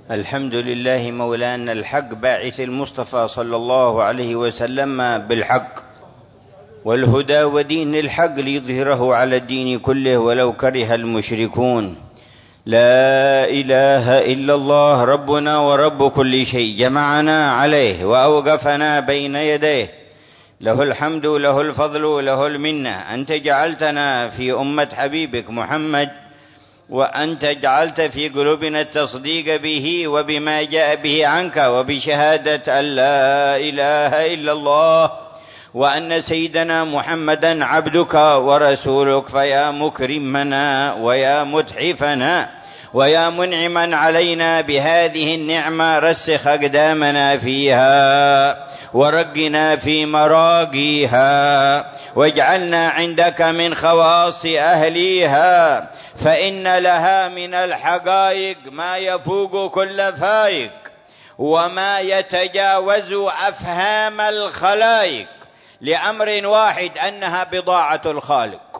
الحمد لله مولانا الحق باعث المصطفى صلى الله عليه وسلم بالحق والهدى ودين الحق ليظهره على الدين كله ولو كره المشركون. لا إله إلا الله ربنا ورب كل شيء، جمعنا عليه وأوقفنا بين يديه، له الحمد له الفضل له المنة. أنت جعلتنا في أمة حبيبك محمد، وأنت جعلت في قلوبنا التصديق به وبما جاء به عنك، وبشهادة أن لا إله إلا الله وأن سيدنا محمدا عبدك ورسولك. فيا مكرمنا ويا متحفنا ويا منعما علينا بهذه النعمة، رسخ أقدامنا فيها ورقنا في مراقيها، واجعلنا عندك من خواص أهليها، فإن لها من الحقائق ما يفوق كل فائق وما يتجاوز أفهام الخلائق، لأمر واحد: أنها بضاعة الخالق،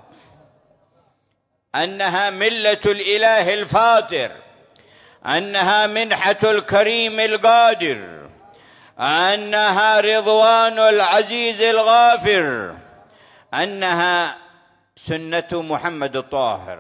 أنها ملة الإله الفاطر، أنها منحة الكريم القادر، أنها رضوان العزيز الغافر، أنها سنة محمد الطاهر.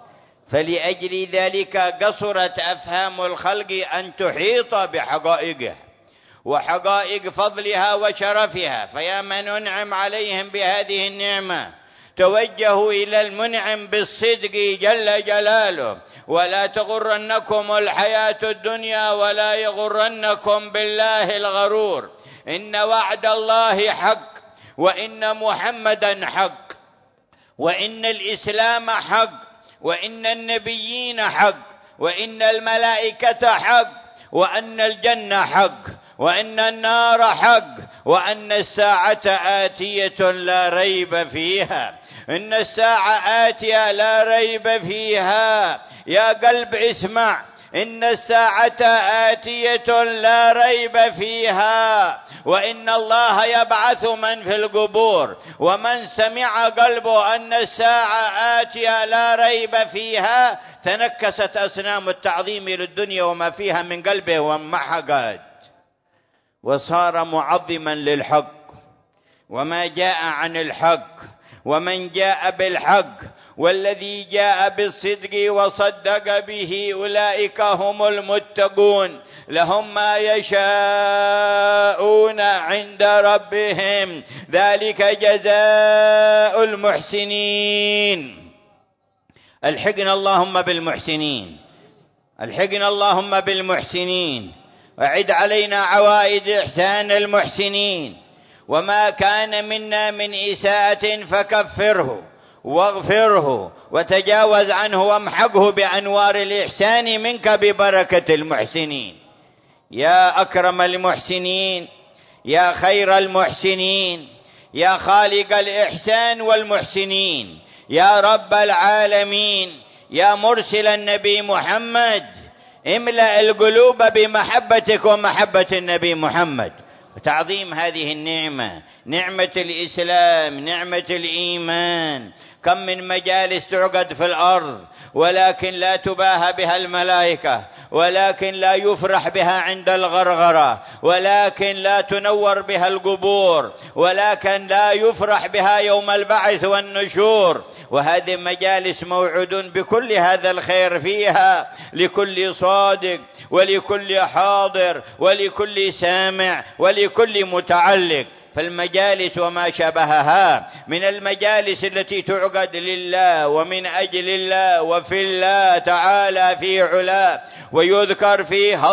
فلأجل ذلك قصرت أفهام الخلق أن تحيط بحقائقه وحقائق فضلها وشرفها. فيا من أنعم عليهم بهذه النعمة توجهوا إلى المنعم بالصدق جل جلاله، ولا تغرنكم الحياة الدنيا ولا يغرنكم بالله الغرور. إن وعد الله حق، وإن محمدا حق، وإن الإسلام حق، وإن النبيين حق، وإن الملائكة حق، وأن الجنة حق، وأن النار حق، وأن الساعة آتية لا ريب فيها. إن الساعة آتية لا ريب فيها. يا قلب اسمع، إن الساعة آتية لا ريب فيها، وإن الله يبعث من في القبور. ومن سمع قلبه أن الساعة آتية لا ريب فيها تنكست أصنام التعظيم للدنيا وما فيها من قلبه وانمحقت، وصار معظما للحق وما جاء عن الحق ومن جاء بالحق. والذي جاء بالصدق وصدق به أولئك هم المتقون، لهم ما يشاءون عند ربهم، ذلك جزاء المحسنين. الحقنا اللهم بالمحسنين، الحقنا اللهم بالمحسنين، وأعد علينا عوائد إحسان المحسنين. وما كان منا من إساءة فكفره واغفره وتجاوز عنه وامحقه بأنوار الإحسان منك ببركة المحسنين. يا أكرم المحسنين، يا خير المحسنين، يا خالق الإحسان والمحسنين، يا رب العالمين، يا مرسل النبي محمد، املأ القلوب بمحبتك ومحبة النبي محمد وتعظيم هذه النعمة، نعمة الإسلام، نعمة الإيمان. كم من مجالس تعقد في الأرض ولكن لا تباهى بها الملائكة، ولكن لا يفرح بها عند الغرغرة، ولكن لا تنور بها القبور، ولكن لا يفرح بها يوم البعث والنشور. وهذه مجالس موعود بكل هذا الخير فيها لكل صادق ولكل حاضر ولكل سامع ولكل متعلق. فالمجالس وما شبهها من المجالس التي تعقد لله ومن أجل الله وفي الله تعالى في علاه، ويذكر فيها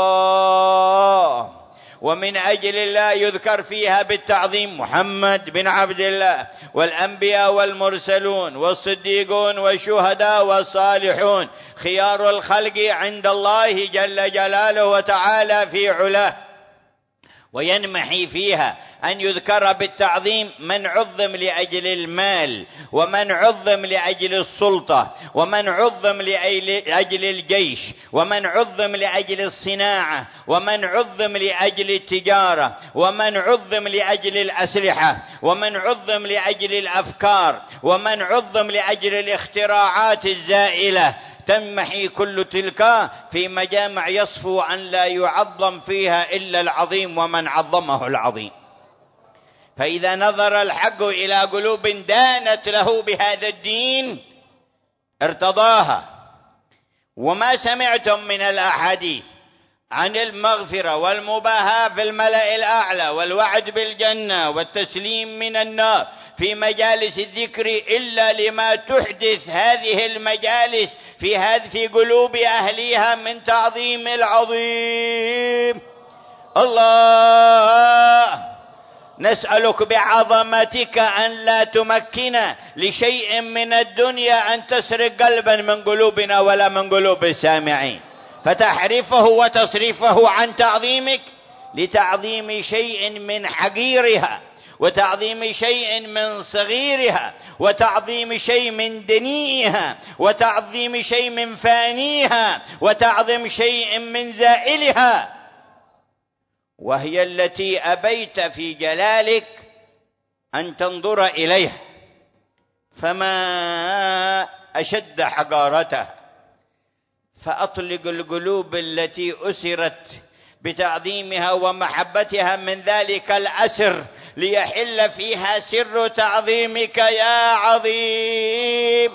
الله، ومن أجل الله يذكر فيها بالتعظيم محمد بن عبد الله، والأنبياء والمرسلون والصديقون والشهداء والصالحون، خيار الخلق عند الله جل جلاله وتعالى في علاه. وينمحي فيها أن يذكر بالتعظيم من عظم لأجل المال، ومن عظم لأجل السلطة، ومن عظم لأجل الجيش، ومن عظم لأجل الصناعة، ومن عظم لأجل التجارة، ومن عظم لأجل الأسلحة، ومن عظم لأجل الأفكار، ومن عظم لأجل الاختراعات الزائلة. تنمحي كل تلك في مجامع يصفو أن لا يعظم فيها إلا العظيم ومن عظمه العظيم. فإذا نظر الحق إلى قلوب دانت له بهذا الدين ارتضاها. وما سمعتم من الأحاديث عن المغفرة والمباهاة في الملأ الأعلى والوعد بالجنة والتسليم من النار في مجالس الذكر إلا لما تحدث هذه المجالس في قلوب أهليها من تعظيم العظيم. الله، نسألك بعظمتك أن لا تمكن لشيء من الدنيا أن تسرق قلبا من قلوبنا ولا من قلوب السامعين، فتحرفه وتصرفه عن تعظيمك لتعظيم شيء من حقيرها، وتعظيم شيء من صغيرها، وتعظيم شيء من دنيئها، وتعظيم شيء من فانيها، وتعظيم شيء من زائلها، وهي التي أبيت في جلالك أن تنظر إليها، فما أشد حقارتها. فأطلق القلوب التي أسرت بتعظيمها ومحبتها من ذلك الأسر ليحل فيها سر تعظيمك يا عظيم،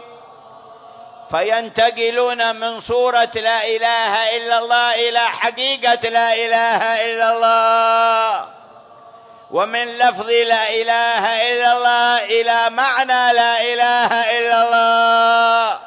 فينتقلون من صورة لا إله إلا الله إلى حقيقة لا إله إلا الله، ومن لفظ لا إله إلا الله إلى معنى لا إله إلا الله.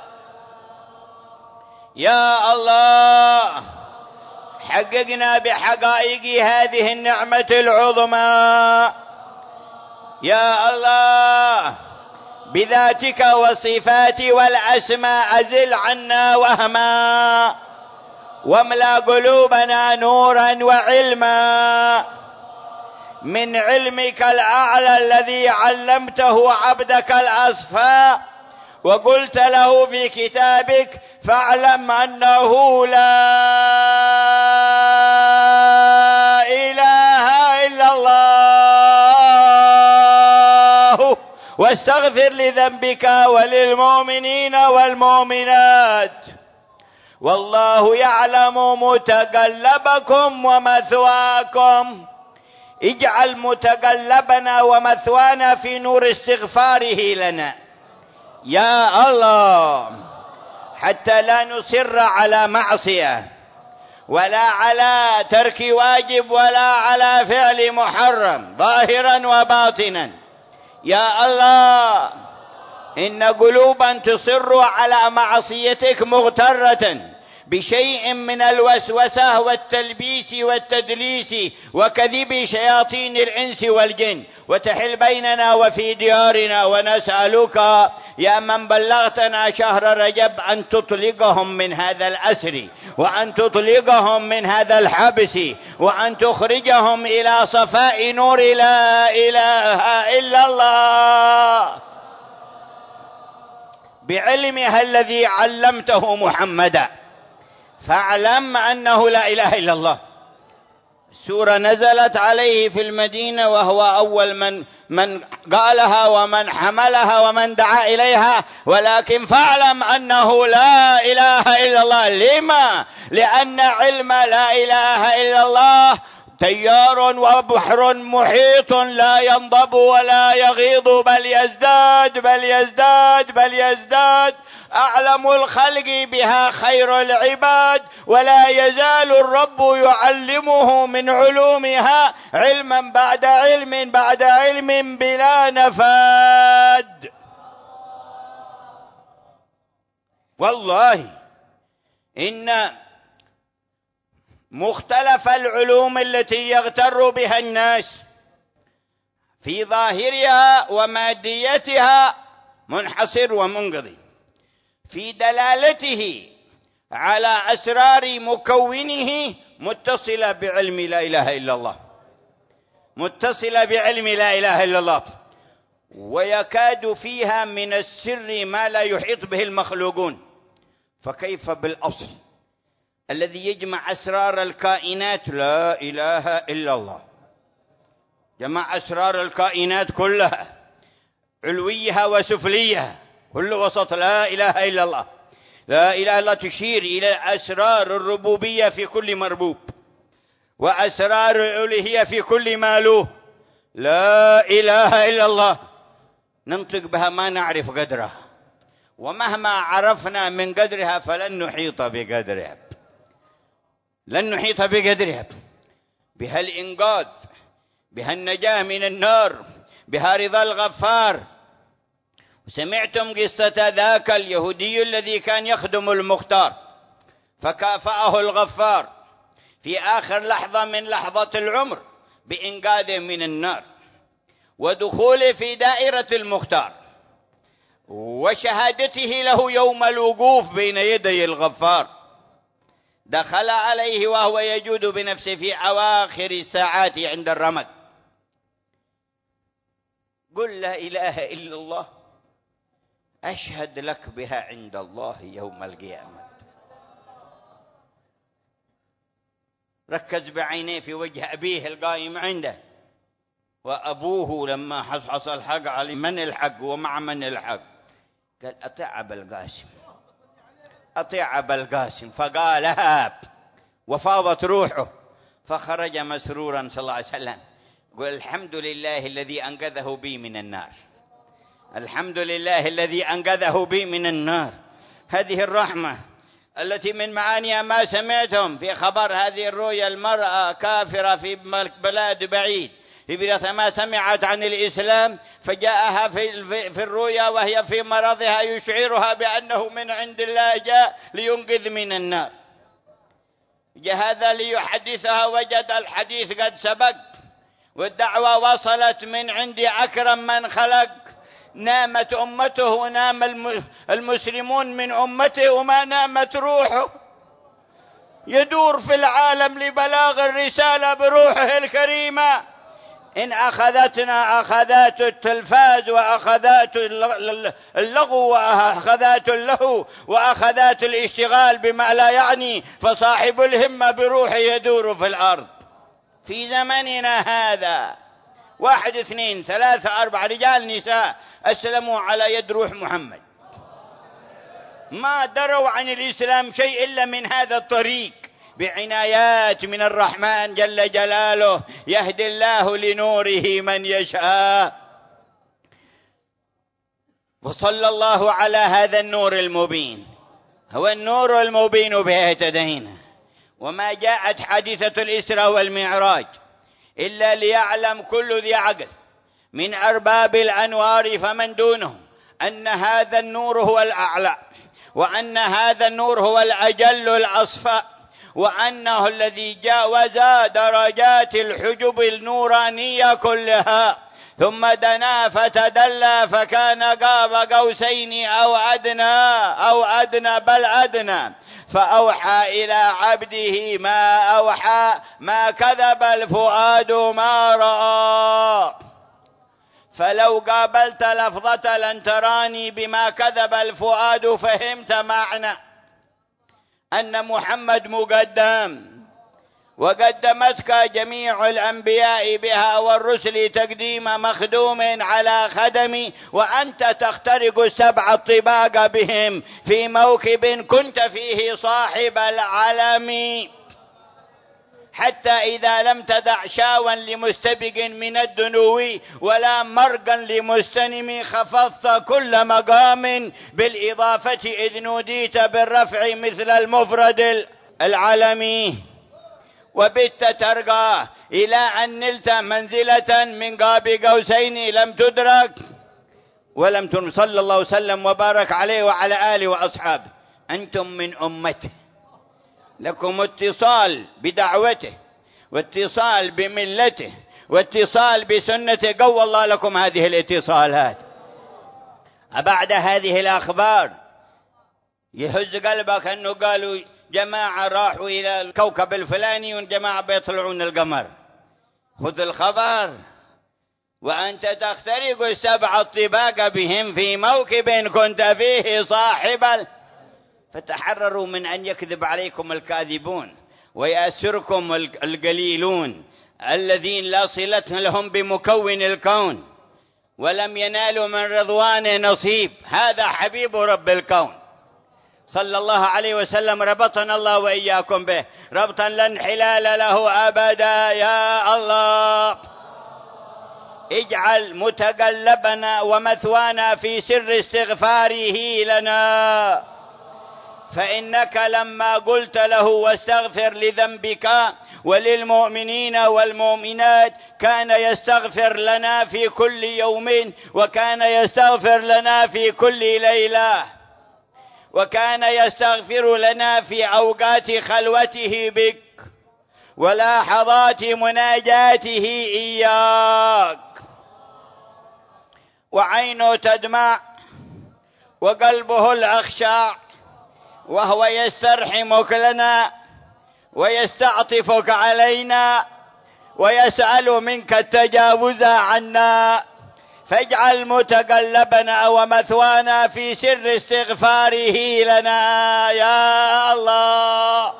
يا الله، حققنا بحقائق هذه النعمة العظمى. يا الله، بذاتك والصفات والأسماء أزل عنا وهما، واملأ قلوبنا نورا وعلما من علمك الأعلى الذي علمته عبدك الأصفى، وقلت له في كتابك فاعلم أنه لا إله إلا الله، واستغفر لذنبك وللمؤمنين والمؤمنات، والله يعلم متقلبكم ومثواكم. اجعل متقلبنا ومثوانا في نور استغفاره لنا يا الله، حتى لا نصر على معصية ولا على ترك واجب ولا على فعل محرم ظاهرا وباطنا. يا الله، إن قلوبا تصر على معصيتك مغترة بشيء من الوسوسة والتلبيس والتدليس وكذب شياطين الإنس والجن، وتحل بيننا وفي ديارنا، ونسألك يا من بلغتنا شهر رجب أن تطلقهم من هذا الأسر، وأن تطلقهم من هذا الحبس، وأن تخرجهم إلى صفاء نور لا إله إلا الله بعلمها الذي علمته محمدا. فاعلم أنه لا إله إلا الله. السورة نزلت عليه في المدينة وهو أول من قالها ومن حملها ومن دعا إليها، ولكن فاعلم أنه لا إله إلا الله. لما؟ لأن علم لا إله إلا الله تيار وبحر محيط لا ينضب ولا يغيض، بل يزداد بل يزداد بل يزداد. أعلم الخلق بها خير العباد، ولا يزال الرب يعلمه من علومها علما بعد علم بعد علم بلا نفاد. والله إن مختلف العلوم التي يغتر بها الناس في ظاهرها وماديتها منحصر ومنقضي في دلالته على أسرار مكونه متصلة بعلم لا إله إلا الله، متصلة بعلم لا إله إلا الله، ويكاد فيها من السر ما لا يحيط به المخلوقون. فكيف بالأصل الذي يجمع أسرار الكائنات لا إله إلا الله، جمع أسرار الكائنات كلها علويها وسفليها كل وسط لا إله إلا الله. لا إله إلا الله تشير إلى أسرار الربوبية في كل مربوب، وأسرار الألوهية في كل مالوه. لا إله إلا الله ننطق بها ما نعرف قدرها، ومهما عرفنا من قدرها فلن نحيط بقدرها، لن نحيط بقدرها. بها الإنقاذ، بها النجاة من النار، بها رضا الغفار. سمعتم قصة ذاك اليهودي الذي كان يخدم المختار فكافأه الغفار في آخر لحظة من لحظة العمر بإنقاذه من النار ودخوله في دائرة المختار وشهادته له يوم الوقوف بين يدي الغفار. دخل عليه وهو يجود بنفسه في أواخر الساعات عند الرمد. قل لا إله إلا الله أشهد لك بها عند الله يوم القيامة. ركز بعينيه في وجه أبيه القائم عنده، وأبوه لما حصل الحق عليه من الحق ومع من الحق قال أطيع أبا القاسم، أطيع أبا القاسم. فقالها وفاضت روحه فخرج مسرورا صلى الله عليه وسلم قل الحمد لله الذي أنقذه بي من النار، الحمد لله الذي أنقذه بي من النار. هذه الرحمة التي من معانيها ما سمعتم في خبر هذه الرؤيا، المرأة كافرة في بلاد بعيد ما سمعت عن الإسلام فجاءها في الرؤيا وهي في مرضها يشعرها بأنه من عند الله جاء لينقذ من النار. جاء هذا ليحدثها وجد الحديث قد سبق والدعوة وصلت من عند أكرم من خلق. نامت أمته ونام المسلمون من أمته وما نامت روحه، يدور في العالم لبلاغ الرسالة بروحه الكريمة. إن أخذتنا أخذات التلفاز وأخذات اللغو وأخذات اللهو وأخذات الاشتغال بما لا يعني، فصاحب الهمة بروحه يدور في الأرض. في زمننا هذا 1 2 3 4 رجال نساء أسلموا على يد روح محمد، ما دروا عن الإسلام شيء إلا من هذا الطريق بعنايات من الرحمن جل جلاله، يهدي الله لنوره من يشاء. وصلى الله على هذا النور المبين، هو النور المبين به اهتدينا. وما جاءت حادثة الإسراء والمعراج إلا ليعلم كل ذي عقل من أرباب الأنوار فمن دونه أن هذا النور هو الأعلى، وأن هذا النور هو الأجل الأصفى، وأنه الذي جاوز درجات الحجب النورانية كلها، ثم دنا فتدلى فكان قاب قوسين أو أدنى بل أدنى، فأوحى إلى عبده ما أوحى، ما كذب الفؤاد ما رأى. فلو قابلت لفظة لن تراني بما كذب الفؤاد فهمت معنى أن محمد مقدم، وقدمتك جميع الأنبياء بها والرسل تقديم مخدوم على خدم، وأنت تخترق السبع الطباق بهم في موكب كنت فيه صاحب العلم، حتى إذا لم تدع شاوا لمستبق من الدنو ولا مرقا لمستنم خفضت كل مقام بالإضافة إذ نوديت بالرفع مثل المفرد العلمي، وبت ترقى إلى أن نلت منزلة من قاب قوسين لم تدرك ولم ترم. صلى الله وسلم وبارك عليه وعلى آله وأصحابه. أنتم من أمته، لكم اتصال بدعوته واتصال بملته واتصال بسنته، قوى الله لكم هذه الاتصالات. بعد هذه الأخبار يهز قلبك أنه قالوا جماعة راحوا إلى الكوكب الفلاني وجماعة بيطلعون القمر. خذ الخبر وأنت تخترق السبع الطباق بهم في موكب كنت فيه صاحبا، فتحرروا من أن يكذب عليكم الكاذبون ويأسركم القليلون الذين لا صلة لهم بمكون الكون ولم ينالوا من رضوانه نصيب. هذا حبيب رب الكون صلى الله عليه وسلم ربطنا الله وإياكم به ربطا لا انحلال له أبدا. يا الله اجعل متقلبنا ومثوانا في سر استغفاره لنا، فإنك لما قلت له واستغفر لذنبك وللمؤمنين والمؤمنات كان يستغفر لنا في كل يوم، وكان يستغفر لنا في كل ليلة، وكان يستغفر لنا في أوقات خلوته بك ولحظات مناجاته إياك. وعينه تدمع وقلبه الأخشع وهو يسترحمك لنا ويستعطفك علينا ويسأل منك التجاوز عنا، فاجعل متقلبنا ومثوانا في سر استغفاره لنا. يا الله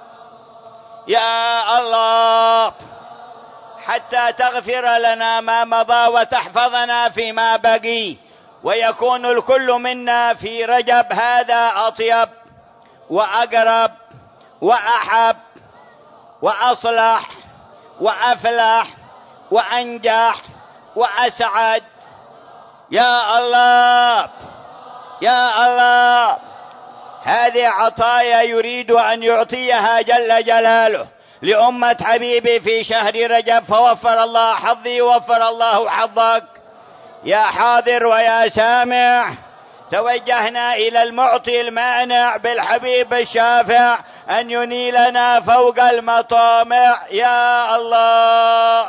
يا الله، حتى تغفر لنا ما مضى وتحفظنا فيما بقي، ويكون الكل منا في رجب هذا أطيب وأقرب وأحب وأصلح وأفلح وأنجح وأسعد. يا الله يا الله، هذه عطايا يريد أن يعطيها جل جلاله لأمة حبيبي في شهر رجب، فوفر الله حظي ووفر الله حظك. يا حاضر ويا سامع، توجهنا إلى المعطي المانع بالحبيب الشافع أن ينيلنا فوق المطامع. يا الله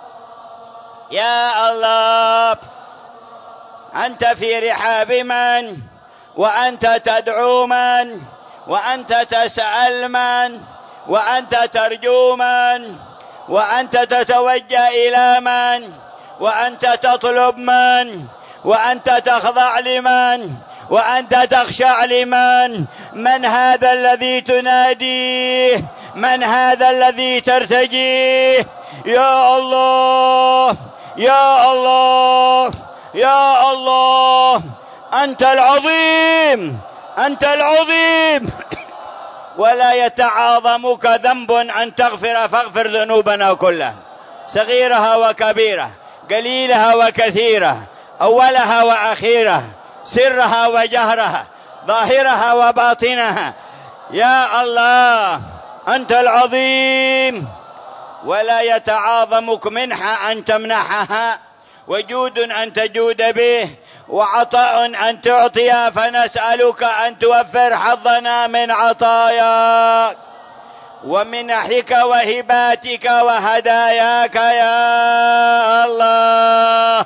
يا الله، أنت في رحاب من، وأنت تدعو من، وأنت تسأل من، وأنت ترجو من، وأنت تتوجه إلى من، وأنت تطلب من، وأنت تخضع لمن، وأنت تخشع لمن. من هذا الذي تناديه؟ من هذا الذي ترتجيه؟ يا الله يا الله يا الله، أنت العظيم أنت العظيم، ولا يتعاظمك ذنب أن تغفر، فاغفر ذنوبنا كلها، صغيرها وكبيرة، قليلها وكثيرة، أولها وأخيرها، سرها وجهرها، ظاهرها وباطنها. يا الله أنت العظيم، ولا يتعاظمك منحة أن تمنحها، وجود أن تجود به، وعطاء أن تعطي، فنسألك أن توفر حظنا من عطاياك ومنحك وهباتك وهداياك. يا الله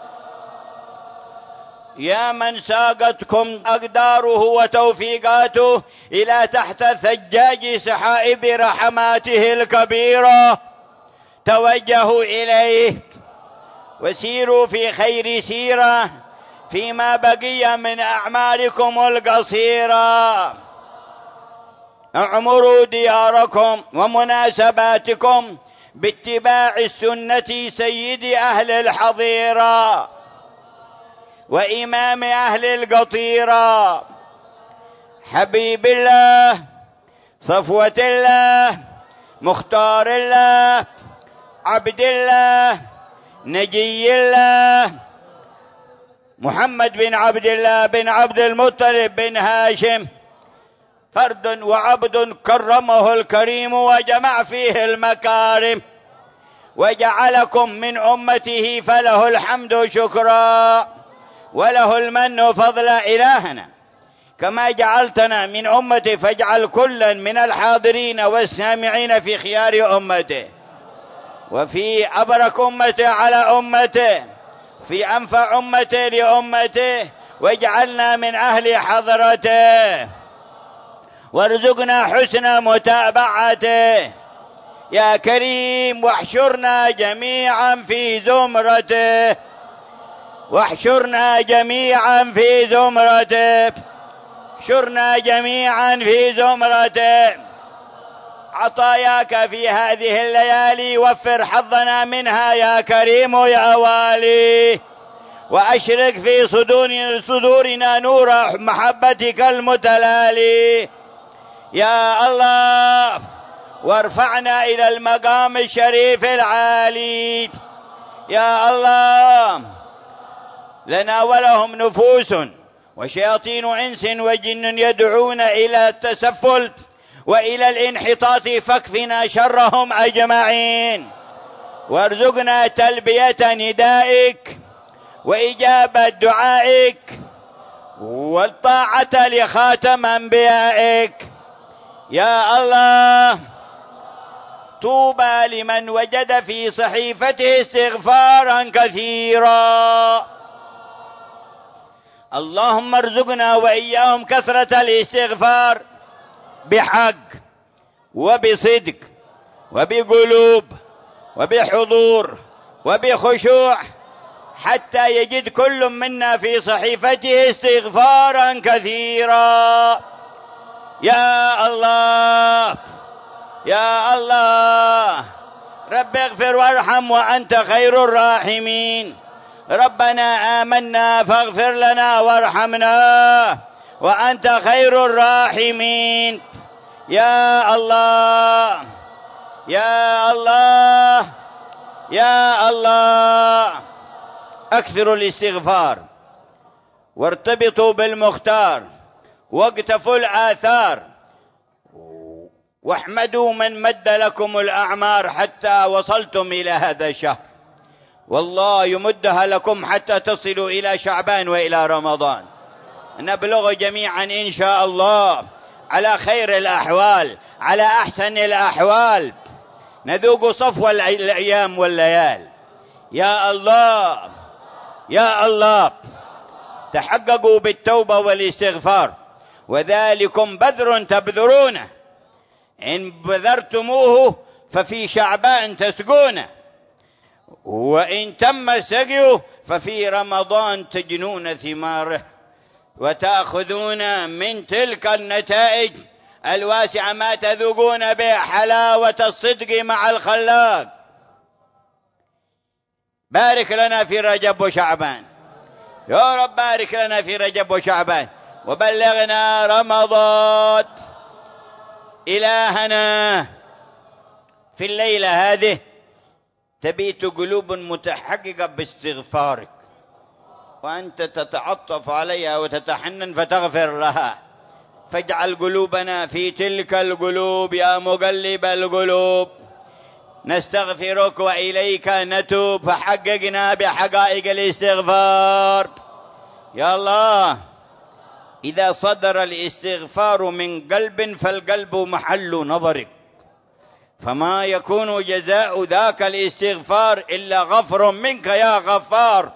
يا من ساقتكم أقداره وتوفيقاته إلى تحت ثجاج سحائب رحماته الكبيرة، توجهوا إليه وسيروا في خير سيرة فيما بقي من أعمالكم القصيرة. اعمروا دياركم ومناسباتكم باتباع السنة سيد أهل الحظيرة وإمام أهل القطيرة، حبيب الله، صفوة الله، مختار الله، عبد الله، نجي الله، محمد بن عبد الله بن عبد المطلب بن هاشم، فرد وعبد كرمه الكريم وجمع فيه المكارم، وجعلكم من أمته، فله الحمد شكرا وله المن فضلا. إلهنا كما جعلتنا من أمته، فاجعل كلا من الحاضرين والسامعين في خيار أمته، وفي أبرك أمته على أمته، في أنفع أمته لأمته، واجعلنا من أهل حضرته، وارزقنا حسن متابعته يا كريم، واحشرنا جميعا في زمرته، واحشرنا جميعا في زمرته، احشرنا جميعا في زمرته. عطاياك في هذه الليالي وفر حظنا منها يا كريم يا والي، وأشرك في صدورنا نور محبتك المتلالي يا الله، وارفعنا إلى المقام الشريف العالي يا الله. لنا ولهم نفوس وشياطين إنس وجن يدعون إلى التسفل وإلى الانحطاط، فاكفنا شرهم أجمعين، وارزقنا تلبية ندائك وإجابة دعائك والطاعة لخاتم أنبيائك يا الله. طوبى لمن وجد في صحيفته استغفارا كثيرا. اللهم ارزقنا وإياهم كثرة الاستغفار بحق وبصدق وبقلوب وبحضور وبخشوع، حتى يجد كل منا في صحيفته استغفارا كثيرا يا الله يا الله. رب اغفر وارحم وأنت خير الراحمين. ربنا آمنا فاغفر لنا وارحمنا وأنت خير الراحمين يا الله يا الله يا الله. أكثروا الاستغفار وارتبطوا بالمختار واقتفوا الآثار، واحمدوا من مد لكم الأعمار حتى وصلتم إلى هذا الشهر، والله يمدها لكم حتى تصلوا إلى شعبان وإلى رمضان. نبلغ جميعا إن شاء الله على خير الأحوال، على أحسن الأحوال، نذوق صفو الأيام والليال يا الله يا الله. تحققوا بالتوبة والاستغفار، وذلكم بذر تبذرونه، إن بذرتموه ففي شعبان تسقونه، وإن تم السقي ففي رمضان تجنون ثماره، وتأخذون من تلك النتائج الواسعة ما تذوقون به حلاوة الصدق مع الخلاق. بارك لنا في رجب وشعبان يا رب، بارك لنا في رجب وشعبان، وبلغنا رمضان. إلهنا في الليلة هذه تبيت قلوب متحققة باستغفارك، وأنت تتعطف عليها وتتحنن فتغفر لها، فاجعل قلوبنا في تلك القلوب يا مقلب القلوب. نستغفرك وإليك نتوب، فحققنا بحقائق الاستغفار يا الله. إذا صدر الاستغفار من قلب فالقلب محل نظرك، فما يكون جزاء ذاك الاستغفار إلا غفر منك يا غفار.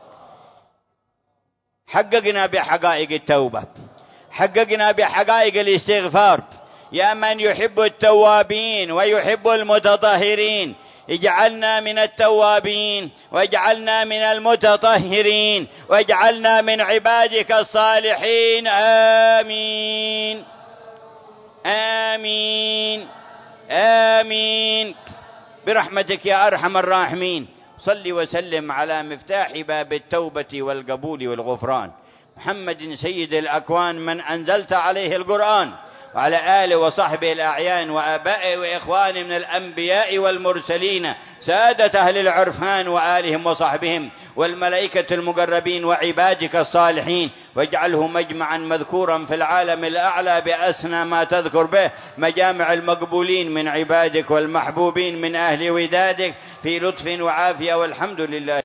حققنا بحقائق التوبة، حققنا بحقائق الاستغفار يا من يحب التوابين ويحب المتطهرين. اجعلنا من التوابين واجعلنا من المتطهرين واجعلنا من عبادك الصالحين. آمين آمين آمين برحمتك يا أرحم الراحمين. صل وسلم على مفتاح باب التوبة والقبول والغفران، محمد سيد الأكوان من أنزلت عليه القرآن، وعلى آله وصحبه الأعيان وآبائه وإخوانه من الأنبياء والمرسلين، سادة أهل العرفان وآلهم وصحبهم، والملائكة المقربين وعبادك الصالحين. واجعله مجمعا مذكورا في العالم الأعلى بأسنى ما تذكر به، مجامع المقبولين من عبادك والمحبوبين من أهل ودادك، في لطف وعافية، والحمد لله.